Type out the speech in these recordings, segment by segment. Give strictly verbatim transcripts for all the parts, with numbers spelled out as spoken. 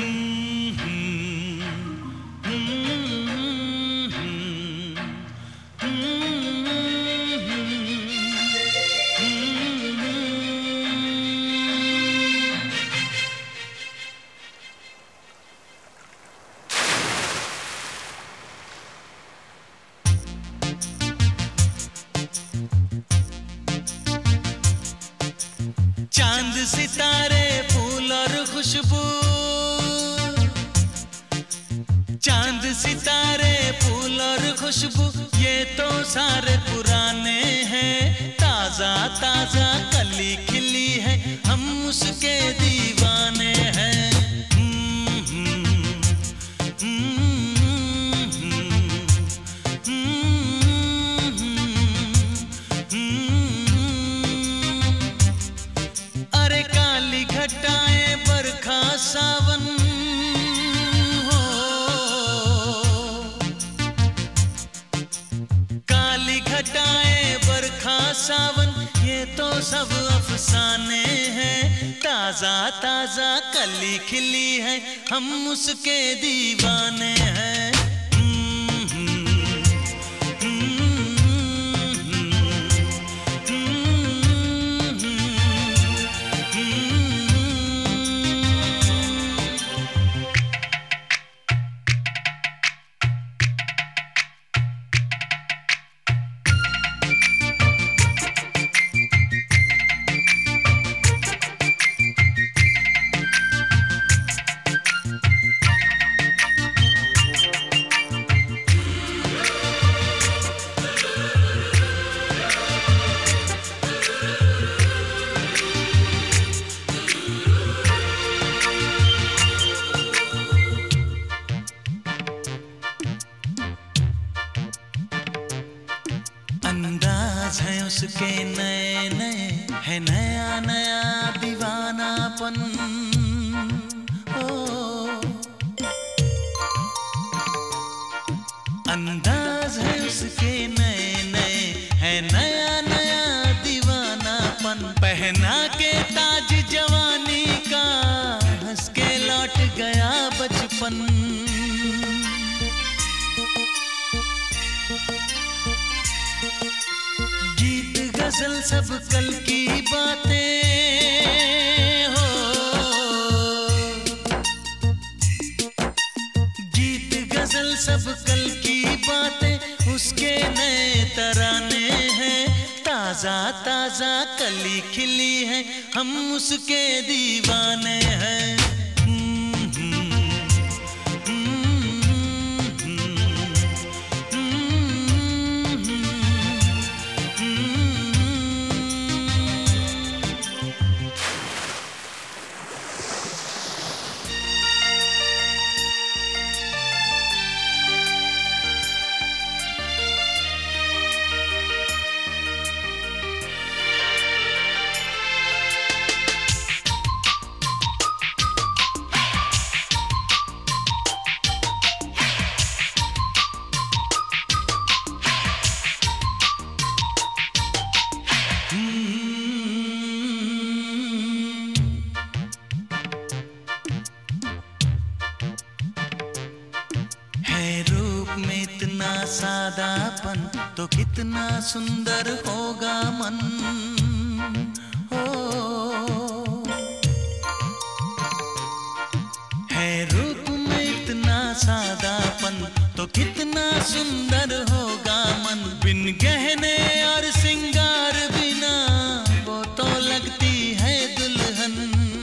चांद सितारे फूल और खुशबू, चांद सितारे फूल और खुशबू ये तो सारे पुराने हैं। ताजा ताजा कली खिली है, हम उसके दीवाने हैं। अरे काली घटाएं बरखा सावन हो, काली घटाएं बरखा सावन ये तो सब अफसाने हैं। ताजा ताजा कली खिली है, हम उसके दीवाने हैं। अंदाज है उसके नए नए, है नया नया दीवानापन। ओ अंदाज है उसके नए नए, है नया नया दीवानापन। पहना के ताज जवानी का, हंस के लौट गया बचपन। गीत गजल सब कल की बातें हो, गीत गजल सब कल की बातें उसके नए तराने हैं। ताजा ताजा कली खिली है, हम उसके दीवाने हैं। में इतना सादापन तो कितना सुंदर होगा मन। हो है रूप में इतना सादापन तो कितना सुंदर होगा मन। बिन गहने और सिंगार बिना वो तो लगती है दुल्हन।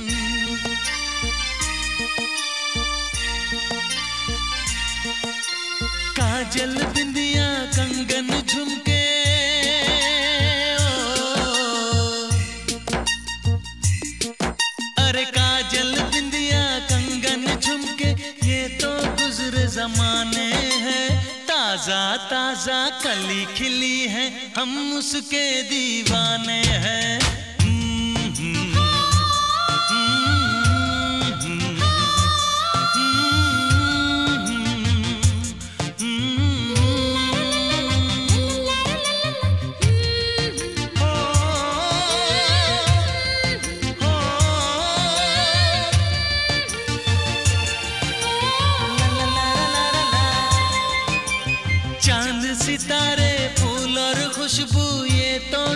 काजल बिंदिया कंगन झुमके अरे काजल बिंदिया कंगन झुमके ये तो गुजरे जमाने हैं। ताजा ताजा कली खिली है हम उसके दीवाने हैं।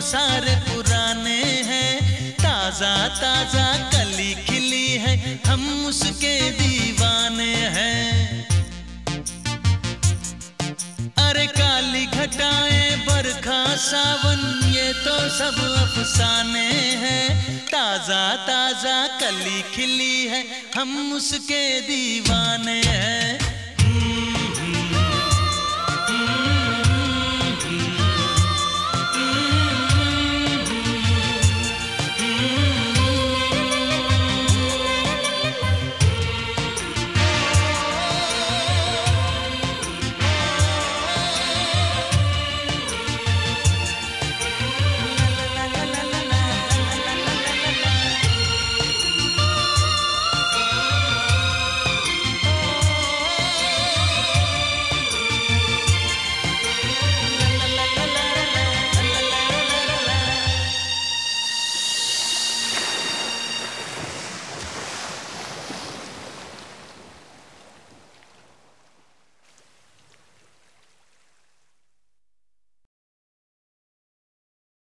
सारे पुराने हैं। ताजा ताजा कली खिली है, हम उसके दीवाने हैं। अरे काली घटाएं बरखा सावन, ये तो सब अफसाने हैं। ताजा ताजा कली खिली है, हम उसके दीवाने हैं।